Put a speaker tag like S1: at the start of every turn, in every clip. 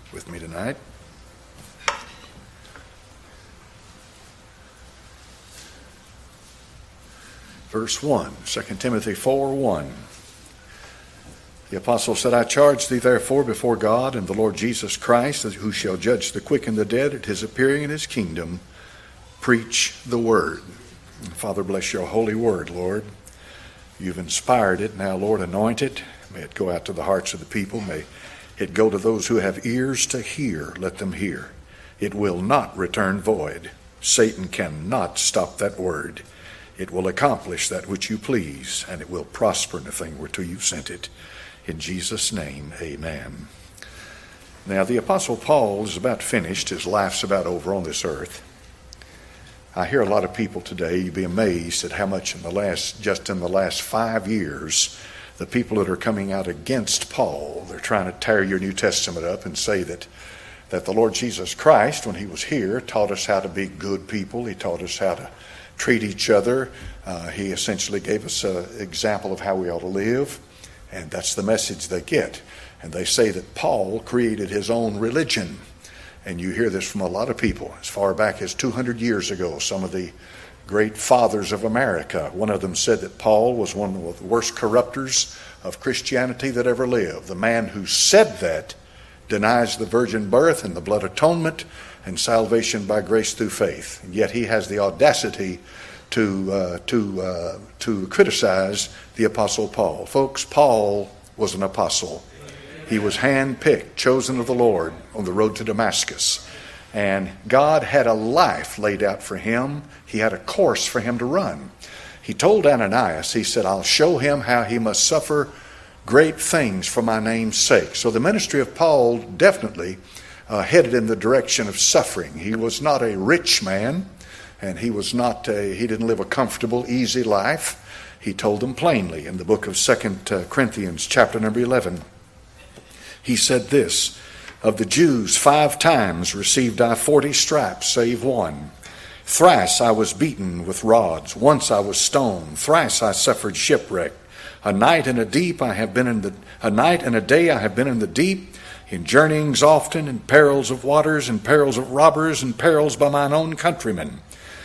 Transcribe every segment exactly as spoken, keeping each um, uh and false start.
S1: with me tonight. Verse one, Second Timothy four one. The apostle said, I charge thee therefore before God and the Lord Jesus Christ, who shall judge the quick and the dead at his appearing in his kingdom, preach the word. Father, bless your holy word, Lord. You've inspired it. Now, Lord, anoint it. May it go out to the hearts of the people. May it go to those who have ears to hear. Let them hear. It will not return void. Satan cannot stop that word. It will accomplish that which you please, and it will prosper in the thing whereto you've sent it. In Jesus' name, amen. Now, the Apostle Paul is about finished. His life's about over on this earth. I hear a lot of people today, you'd be amazed at how much in the last, just in the last five years, the people that are coming out against Paul, they're trying to tear your New Testament up and say that, that the Lord Jesus Christ, when he was here, taught us how to be good people. He taught us how to treat each other. Uh, he essentially gave us an example of how we ought to live. And that's the message they get. And they say that Paul created his own religion. And you hear this from a lot of people. As far back as two hundred years ago, some of the great fathers of America, one of them said that Paul was one of the worst corrupters of Christianity that ever lived. The man who said that denies the virgin birth and the blood atonement and salvation by grace through faith. And yet he has the audacity to uh, to uh, to criticize the Apostle Paul. Folks, Paul was an apostle. He was hand-picked, chosen of the Lord on the road to Damascus. And God had a life laid out for him. He had a course for him to run. He told Ananias, he said, I'll show him how he must suffer great things for my name's sake. So the ministry of Paul definitely uh, headed in the direction of suffering. He was not a rich man, and he was not a, he didn't live a comfortable, easy life. He told them plainly in the book of Second Corinthians, chapter number eleven. He said this, of the Jews five times received I forty stripes, save one. Thrice I was beaten with rods. Once I was stoned. Thrice I suffered shipwreck. A night and a deep I have been in the a night and a day I have been in the deep, in journeyings often, in perils of waters, in perils of robbers, in perils by mine own countrymen,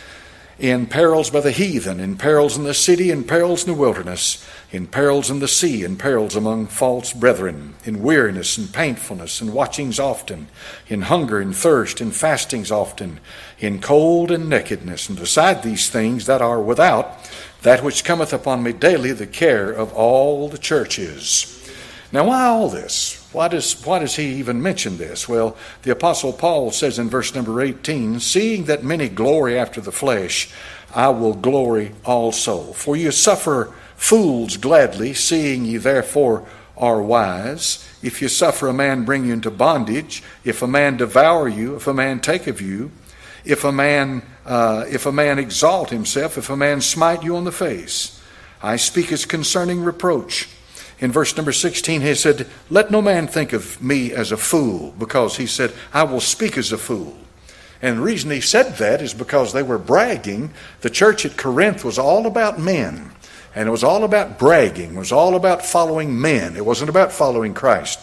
S1: in perils by the heathen, in perils in the city, in perils in the wilderness, in perils in the sea, in perils among false brethren, in weariness and painfulness, in watchings often, in hunger and thirst, in fastings often, in cold and nakedness, and beside these things that are without, that which cometh upon me daily, the care of all the churches. Now, why all this? Why does, why does he even mention this? Well, the Apostle Paul says in verse number eighteen, seeing that many glory after the flesh, I will glory also. For you suffer fools gladly, seeing ye therefore are wise. If you suffer a man bring you into bondage, if a man devour you, if a man take of you, if a man uh, if a man exalt himself, if a man smite you on the face. I speak as concerning reproach. In verse number sixteen, he said, let no man think of me as a fool, because he said, I will speak as a fool. And the reason he said that is because they were bragging. The church at Corinth was all about men. And it was all about bragging. It was all about following men. It wasn't about following Christ.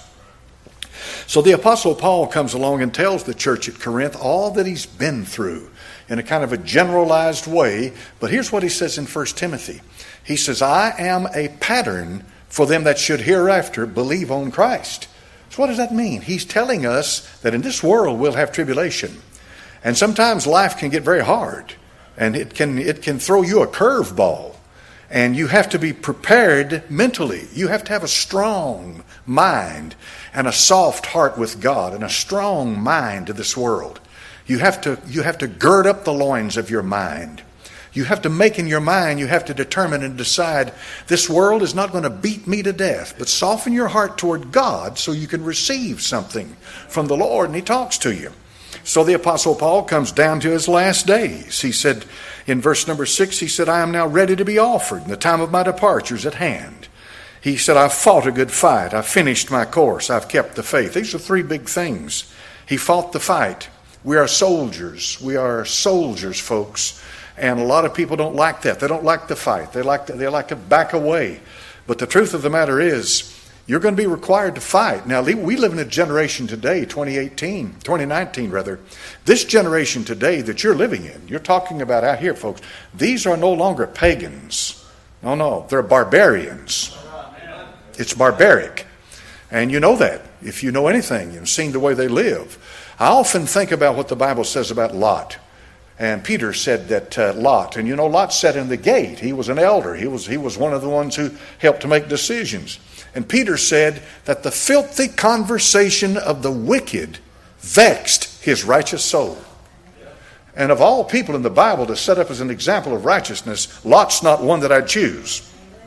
S1: So the Apostle Paul comes along and tells the church at Corinth all that he's been through in a kind of a generalized way. But here's what he says in First Timothy. He says, I am a pattern for them that should hereafter believe on Christ. So what does that mean? He's telling us that in this world we'll have tribulation. And sometimes life can get very hard. And it can it can throw you a curveball. And you have to be prepared mentally. You have to have a strong mind and a soft heart with God and a strong mind to this world. You have to you have to gird up the loins of your mind. You have to make in your mind, you have to determine and decide, this world is not going to beat me to death, but soften your heart toward God so you can receive something from the Lord, and he talks to you. So the Apostle Paul comes down to his last days. He said in verse number six, he said, I am now ready to be offered, and the time of my departure is at hand. He said, I've fought a good fight. I've finished my course. I've kept the faith. These are three big things. He fought the fight. We are soldiers. We are soldiers, folks. And a lot of people don't like that. They don't like the fight. They like to, they like to back away. But the truth of the matter is, You're going to be required to fight. Now, we live in a generation today, twenty eighteen, twenty nineteen rather. This generation today that you're living in, you're talking about out here, folks, these are no longer pagans. No, no, they're barbarians. It's barbaric. And you know that. If you know anything, you've seen the way they live. I often think about what the Bible says about Lot. And Peter said that uh, Lot, and you know, Lot sat in the gate. He was an elder. He was, he was one of the ones who helped to make decisions. And Peter said that the filthy conversation of the wicked vexed his righteous soul. And of all people in the Bible to set up as an example of righteousness, Lot's not one that I'd choose.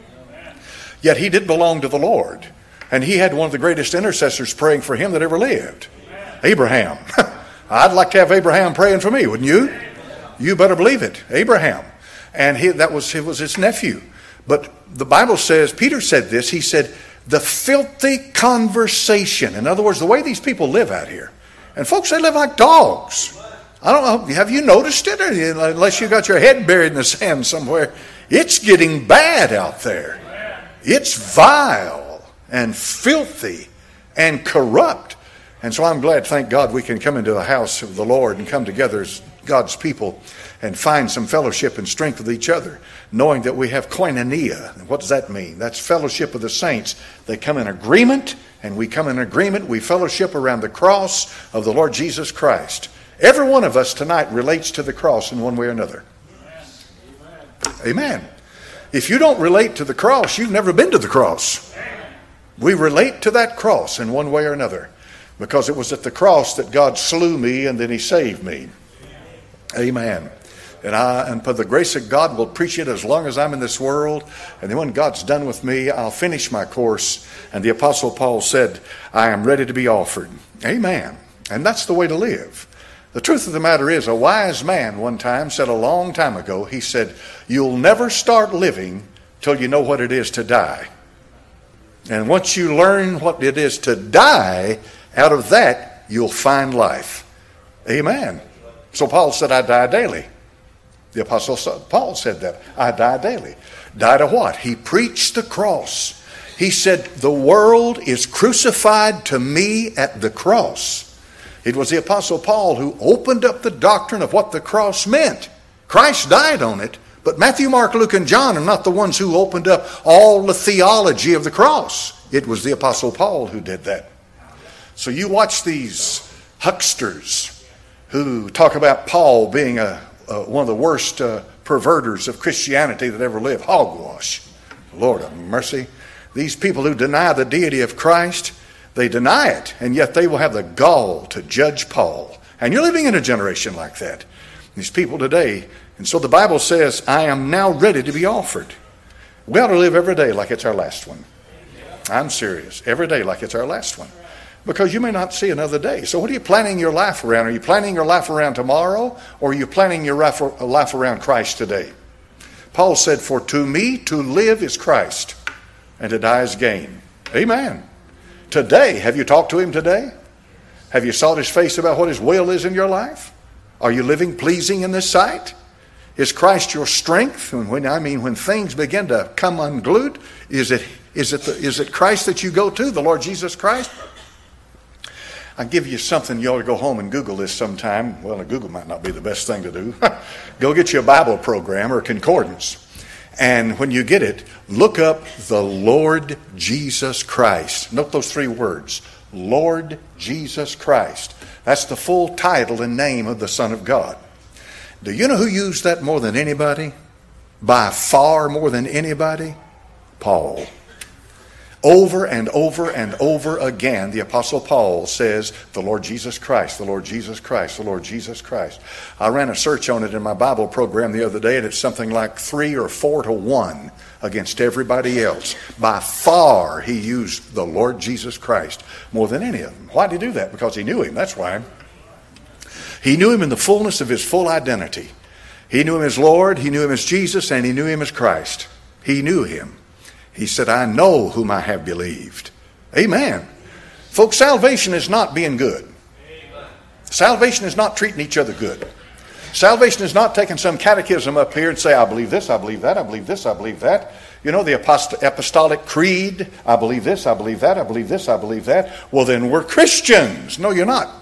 S1: Yet he did belong to the Lord. And he had one of the greatest intercessors praying for him that ever lived. Abraham. I'd like to have Abraham praying for me, wouldn't you? You better believe it. Abraham. And he, that was, it was his nephew. But the Bible says, Peter said this, he said, the filthy conversation. In other words, the way these people live out here. And folks, they live like dogs. I don't know, have you noticed it? Or unless you got your head buried in the sand somewhere. It's getting bad out there. It's vile and filthy and corrupt. And so I'm glad, thank God, we can come into the house of the Lord and come together as God's people and find some fellowship and strength with each other, knowing that we have koinonia. And what does that mean? That's fellowship of the saints. They come in agreement, and we come in agreement. We fellowship around the cross of the Lord Jesus Christ. Every one of us tonight relates to the cross in one way or another. Amen. Amen. If you don't relate to the cross, you've never been to the cross. We relate to that cross in one way or another, because it was at the cross that God slew me and then he saved me. Amen. And I, and by the grace of God, will preach it as long as I'm in this world. And then when God's done with me, I'll finish my course. And the Apostle Paul said, I am ready to be offered. Amen. And that's the way to live. The truth of the matter is, a wise man one time said a long time ago, he said, you'll never start living till you know what it is to die. And once you learn what it is to die, out of that, you'll find life. Amen. So Paul said, I die daily. The Apostle Paul said that. I die daily. Die to what? He preached the cross. He said, the world is crucified to me at the cross. It was the Apostle Paul who opened up the doctrine of what the cross meant. Christ died on it, but Matthew, Mark, Luke, and John are not the ones who opened up all the theology of the cross. It was the Apostle Paul who did that. So you watch these hucksters who talk about Paul being a, a, one of the worst uh, perverters of Christianity that ever lived. Hogwash. Lord of mercy. These people who deny the deity of Christ, they deny it, and yet they will have the gall to judge Paul. And you're living in a generation like that. These people today. And so the Bible says, I am now ready to be offered. We ought to live every day like it's our last one. I'm serious. Every day like it's our last one. Because you may not see another day. So what are you planning your life around? Are you planning your life around tomorrow? Or are you planning your life around Christ today? Paul said, for to me to live is Christ, and to die is gain. Amen. Today, have you talked to him today? Have you sought his face about what his will is in your life? Are you living pleasing in this sight? Is Christ your strength? And when I mean when things begin to come unglued, is it is it the, is it Christ that you go to, the Lord Jesus Christ? I'll give you something. You ought to go home and Google this sometime. Well, Google might not be the best thing to do. Go get you a Bible program or concordance. And when you get it, look up the Lord Jesus Christ. Note those three words. Lord Jesus Christ. That's the full title and name of the Son of God. Do you know who used that more than anybody? By far more than anybody? Paul. Over and over and over again, the Apostle Paul says, the Lord Jesus Christ, the Lord Jesus Christ, the Lord Jesus Christ. I ran a search on it in my Bible program the other day, and it's something like three or four to one against everybody else. By far, he used the Lord Jesus Christ more than any of them. Why did he do that? Because he knew him, that's why. He knew him in the fullness of his full identity. He knew him as Lord, he knew him as Jesus, and he knew him as Christ. He knew him. He said, I know whom I have believed. Amen. Folks, salvation is not being good. Salvation is not treating each other good. Salvation is not taking some catechism up here and say, I believe this, I believe that, I believe this, I believe that. You know, the apost- apostolic creed, I believe this, I believe that, I believe this, I believe that. Well, then we're Christians. No, you're not.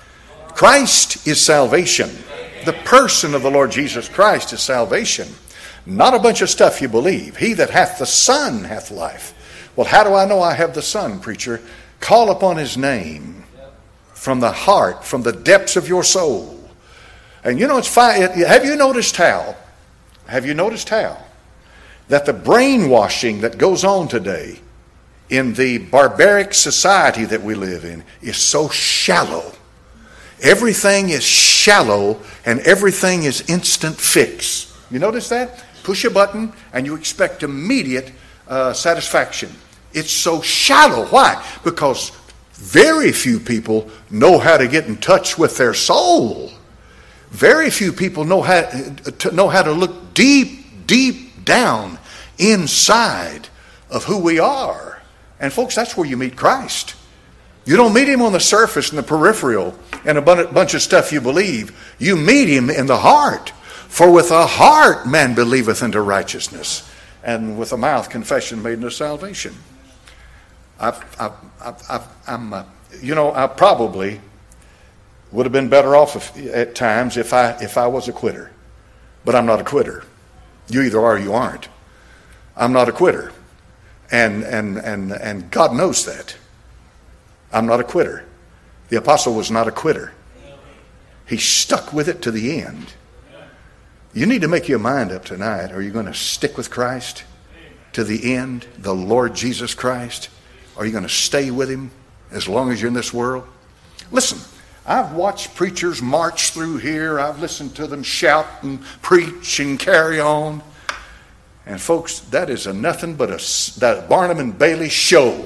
S1: Christ is salvation. The person of the Lord Jesus Christ is salvation. Not a bunch of stuff you believe. He that hath the Son hath life. Well, how do I know I have the Son, preacher? Call upon His name from the heart, from the depths of your soul. And you know, it's fine. Have you noticed how? Have you noticed how? That the brainwashing that goes on today in the barbaric society that we live in is so shallow. Everything is shallow and everything is instant fix. You notice that? Push a button and you expect immediate uh, satisfaction. It's so shallow. Why? Because very few people know how to get in touch with their soul. Very few people know how to, know how to look deep, deep down inside of who we are. And folks, that's where you meet Christ. You don't meet Him on the surface and the peripheral and a bunch of stuff you believe. You meet Him in the heart. For with the heart man believeth unto righteousness, and with the mouth confession made unto salvation. I've, I've, I've, I've, I'm, uh, you know, I probably would have been better off if, at times if I if I was a quitter. But I'm not a quitter. You either are or you aren't. I'm not a quitter. And and and and God knows that. I'm not a quitter. The apostle was not a quitter. He stuck with it to the end. You need to make your mind up tonight. Are you going to stick with Christ to the end, the Lord Jesus Christ? Are you going to stay with Him as long as you're in this world? Listen, I've watched preachers march through here. I've listened to them shout and preach and carry on. And folks, that is a nothing but a that Barnum and Bailey show.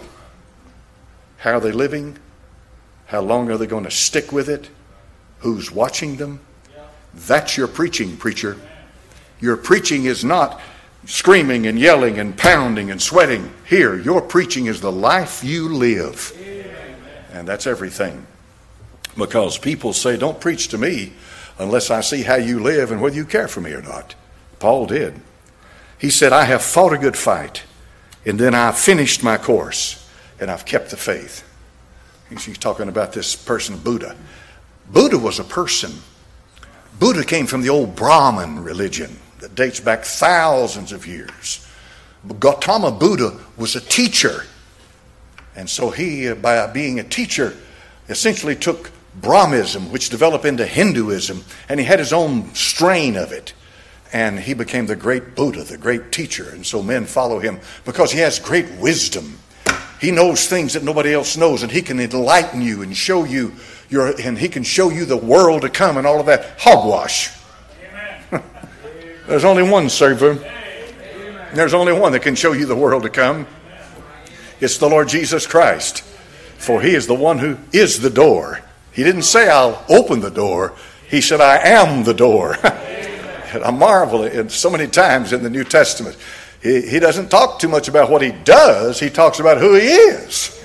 S1: How are they living? How long are they going to stick with it? Who's watching them? That's your preaching, preacher. Your preaching is not screaming and yelling and pounding and sweating. Here, your preaching is the life you live. And that's everything. Because people say, don't preach to me unless I see how you live and whether you care for me or not. Paul did. He said, I have fought a good fight, and then I finished my course, and I've kept the faith. He's talking about this person, Buddha. Buddha was a person. Buddha came from the old Brahmin religion that dates back thousands of years. Gautama Buddha was a teacher. And so he, by being a teacher, essentially took Brahmism, which developed into Hinduism, and he had his own strain of it. And he became the great Buddha, the great teacher. And so men follow him because he has great wisdom. He knows things that nobody else knows, and he can enlighten you and show you your, and he can show you the world to come and all of that. Hogwash. There's only one Savior. There's only one that can show you the world to come. It's the Lord Jesus Christ. For He is the one who is the door. He didn't say, I'll open the door. He said, I am the door. And I marvel at so many times in the New Testament. He, he doesn't talk too much about what He does. He talks about who He is.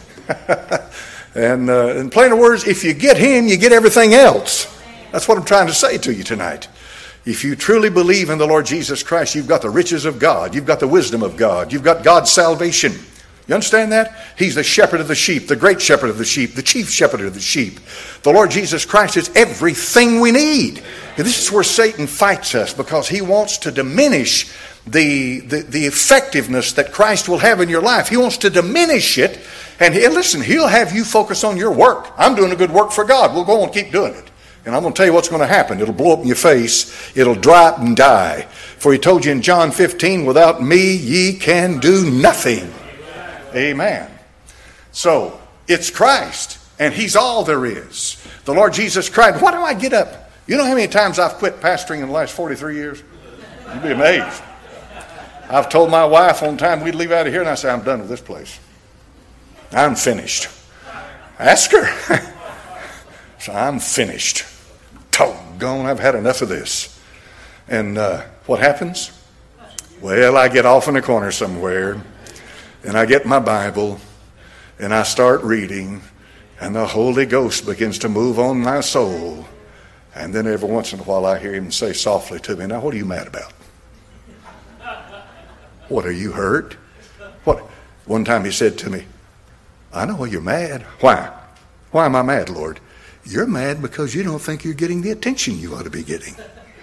S1: And uh, in plainer words, if you get Him, you get everything else. That's what I'm trying to say to you tonight. If you truly believe in the Lord Jesus Christ, you've got the riches of God. You've got the wisdom of God. You've got God's salvation. You understand that? He's the shepherd of the sheep, the great shepherd of the sheep, the chief shepherd of the sheep. The Lord Jesus Christ is everything we need. And this is where Satan fights us, because he wants to diminish the, the, the effectiveness that Christ will have in your life. He wants to diminish it. And he, listen, he'll have you focus on your work. I'm doing a good work for God. We'll go and keep doing it. And I'm going to tell you what's going to happen. It'll blow up in your face. It'll dry up and die. For He told you in John fifteen, without me ye can do nothing. Amen. So, it's Christ, and He's all there is. The Lord Jesus Christ. Why do I get up? You know how many times I've quit pastoring in the last forty-three years? You'd be amazed. I've told my wife one time we'd leave out of here, and I said, I'm done with this place. I'm finished. Ask her. So I'm finished. Doggone, I've had enough of this. And uh, what happens? Well, I get off in a corner somewhere, and I get my Bible, and I start reading, and the Holy Ghost begins to move on my soul. And then every once in a while I hear Him say softly to me, now what are you mad about? What, are you hurt? What? One time he said to me, I know why you're mad. Why? Why am I mad, Lord? You're mad because you don't think you're getting the attention you ought to be getting.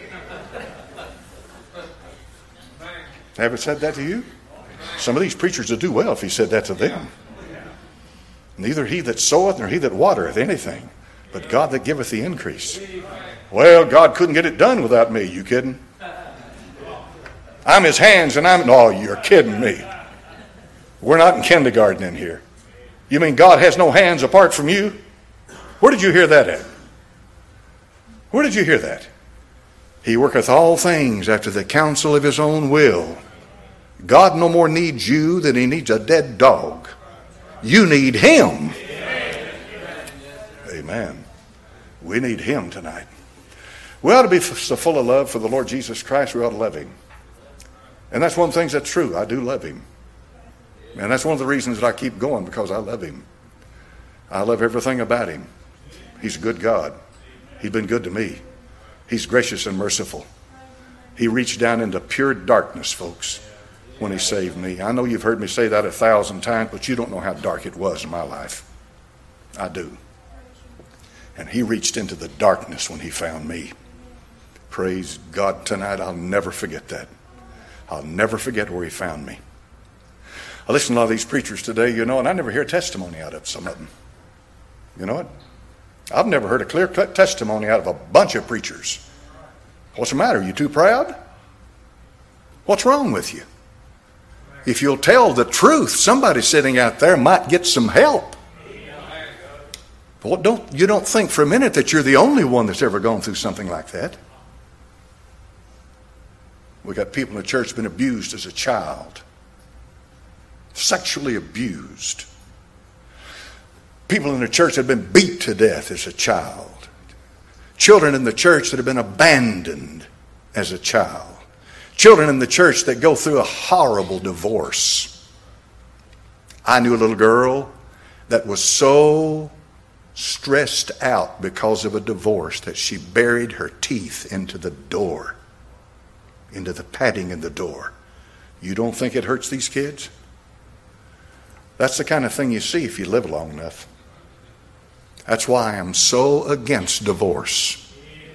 S1: Ever said that to you? Some of these preachers would do well if he said that to them. Neither he that soweth nor he that watereth anything, but God that giveth the increase. Well, God couldn't get it done without me. You kidding? I'm his hands and I'm... No, you're kidding me. We're not in kindergarten in here. You mean God has no hands apart from you? Where did you hear that at? Where did you hear that? He worketh all things after the counsel of his own will. God no more needs you than he needs a dead dog. You need him. Amen. We need him tonight. We ought to be so full of love for the Lord Jesus Christ, we ought to love him. And that's one of the things that's true. I do love him. And that's one of the reasons that I keep going, because I love him. I love everything about him. He's a good God. He's been good to me. He's gracious and merciful. He reached down into pure darkness, folks, when he saved me. I know you've heard me say that a thousand times, but you don't know how dark it was in my life. I do. And he reached into the darkness when he found me. Praise God tonight. I'll never forget that. I'll never forget where he found me. I listen to a lot of these preachers today, you know, and I never hear testimony out of some of them. You know what? I've never heard a clear-cut testimony out of a bunch of preachers. What's the matter? Are you too proud? What's wrong with you? If you'll tell the truth, somebody sitting out there might get some help. But don't, you don't think for a minute that you're the only one that's ever gone through something like that. We got people in the church been abused as a child. Sexually abused. People in the church that have been beat to death as a child. Children in the church that have been abandoned as a child. Children in the church that go through a horrible divorce. I knew a little girl that was so stressed out because of a divorce that she buried her teeth into the door, into the padding in the door. You don't think it hurts these kids? That's the kind of thing you see if you live long enough. That's why I'm so against divorce.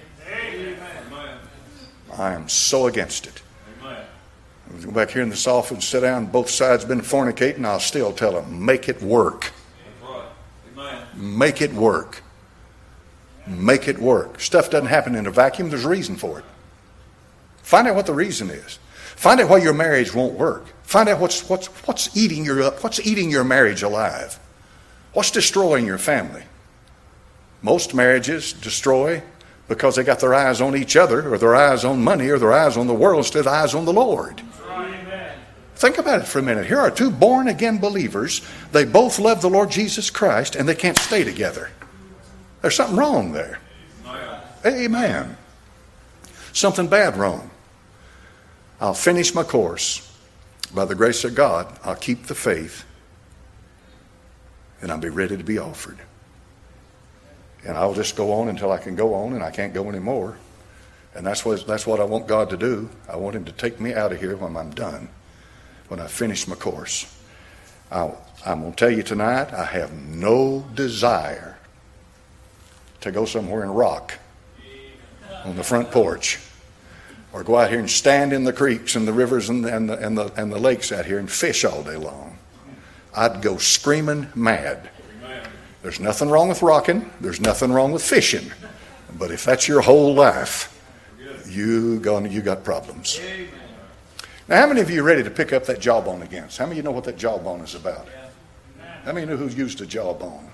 S1: I am so against it. Go back here in this office, sit down, both sides been fornicating, I'll still tell them, make it work. Make it work. Make it work. Stuff doesn't happen in a vacuum. There's a reason for it. Find out what the reason is. Find out why your marriage won't work. Find out what's what's what's eating your up, what's eating your marriage alive. What's destroying your family? Most marriages destroy because they got their eyes on each other, or their eyes on money, or their eyes on the world instead of eyes on the Lord. Amen. Think about it for a minute. Here are two born-again believers. They both love the Lord Jesus Christ, and they can't stay together. There's something wrong there. Amen. Something bad wrong. I'll finish my course. By the grace of God, I'll keep the faith, and I'll be ready to be offered. And I'll just go on until I can go on, and I can't go anymore. And that's what, that's what I want God to do. I want him to take me out of here when I'm done, when I finish my course. I'll, I'm going to tell you tonight, I have no desire to go somewhere and rock on the front porch, or go out here and stand in the creeks and the rivers and the, and the, and the, and the lakes out here and fish all day long. I'd go screaming mad. There's nothing wrong with rocking. There's nothing wrong with fishing. But if that's your whole life, you gonna, you got problems. Now, how many of you are ready to pick up that jawbone again? How many of you know what that jawbone is about? How many know who's used a jawbone?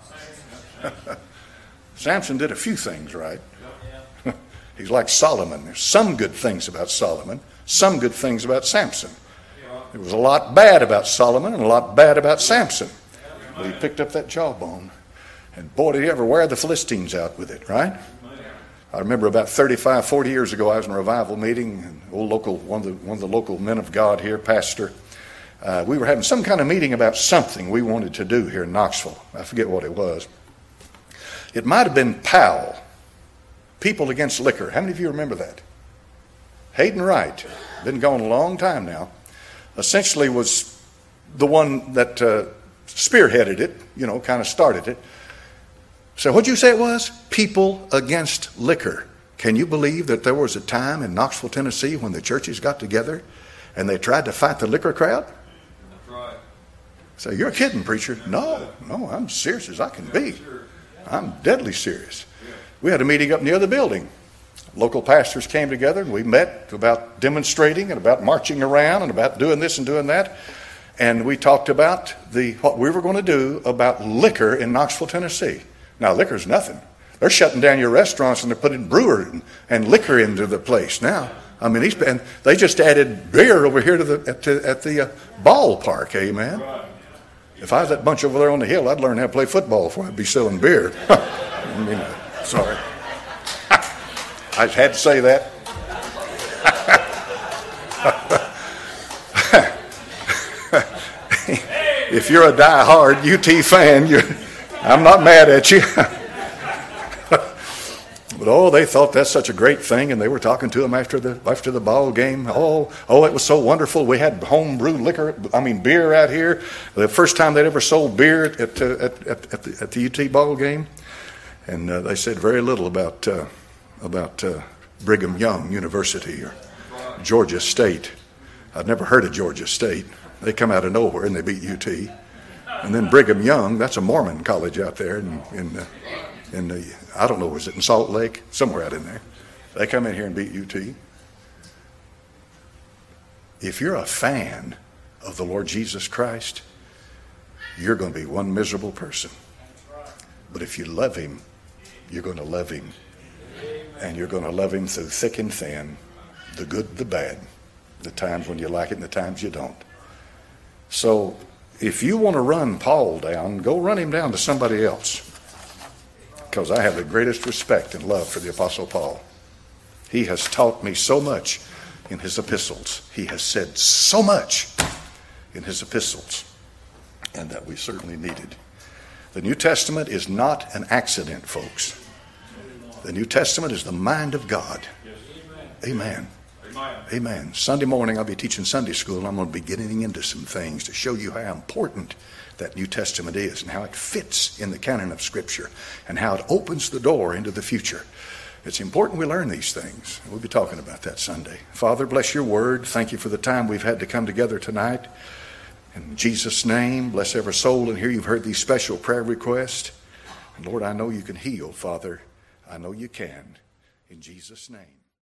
S1: Samson did a few things right. He's like Solomon. There's some good things about Solomon, some good things about Samson. There was a lot bad about Solomon and a lot bad about Samson. But he picked up that jawbone. And boy, did he ever wear the Philistines out with it, right? I remember about thirty-five, forty years ago, I was in a revival meeting, and old local, one of the, one of the local men of God here, pastor. Uh, we were having some kind of meeting about something we wanted to do here in Knoxville. I forget what it was. It might have been Powell, People Against Liquor. How many of you remember that? Hayden Wright, been gone a long time now. essentially was the one that uh, spearheaded it, you know, kind of started it. So what'd you say it was? People Against Liquor. Can you believe that there was a time in Knoxville, Tennessee when the churches got together and they tried to fight the liquor crowd?
S2: That's right.
S1: So you're kidding, preacher. No, no, I'm serious as I can be. I'm deadly serious. We had a meeting up in the other building. Local pastors came together and we met about demonstrating and about marching around and about doing this and doing that. And we talked about the what we were going to do about liquor in Knoxville, Tennessee. Now, liquor's nothing. They're shutting down your restaurants and they're putting brewer and, and liquor into the place now. I mean, he's, and they just added beer over here to the at, to, at the uh, ballpark. Amen. If I was that bunch over there on the hill, I'd learn how to play football before I'd be selling beer. I mean, uh, sorry, I just had to say that. If you're a die-hard U T fan, you're, I'm not mad at you. But oh, they thought that's such a great thing, and they were talking to him after the after the ball game. Oh, oh, it was so wonderful. We had homebrew liquor, I mean beer out here. The first time they'd ever sold beer at uh, at, at, at, the, at the U T ball game, and uh, they said very little about uh, about uh, Brigham Young University or Georgia State. I'd never heard of Georgia State. They come out of nowhere and they beat U T, and then Brigham Young. That's a Mormon college out there in in. Uh, In the, I don't know, was it in Salt Lake? Somewhere out in there. They come in here and beat U T. If you're a fan of the Lord Jesus Christ, you're going to be one miserable person. But if you love him, you're going to love him. And you're going to love him through thick and thin, the good, the bad, the times when you like it and the times you don't. So if you want to run Paul down, go run him down to somebody else. Because I have the greatest respect and love for the Apostle Paul. He has taught me so much in his epistles. He has said so much in his epistles, and that we certainly needed. The New Testament is not an accident, folks. The New Testament is the mind of God. Amen. Amen. Amen. Sunday morning I'll be teaching Sunday school, and I'm going to be getting into some things to show you how important that New Testament is and how it fits in the canon of Scripture and how it opens the door into the future. It's important we learn these things. We'll be talking about that Sunday. Father, bless your word. Thank you for the time we've had to come together tonight. In Jesus' name, bless every soul in here. You've heard these special prayer requests. And Lord, I know you can heal, Father. I know you can. In Jesus' name.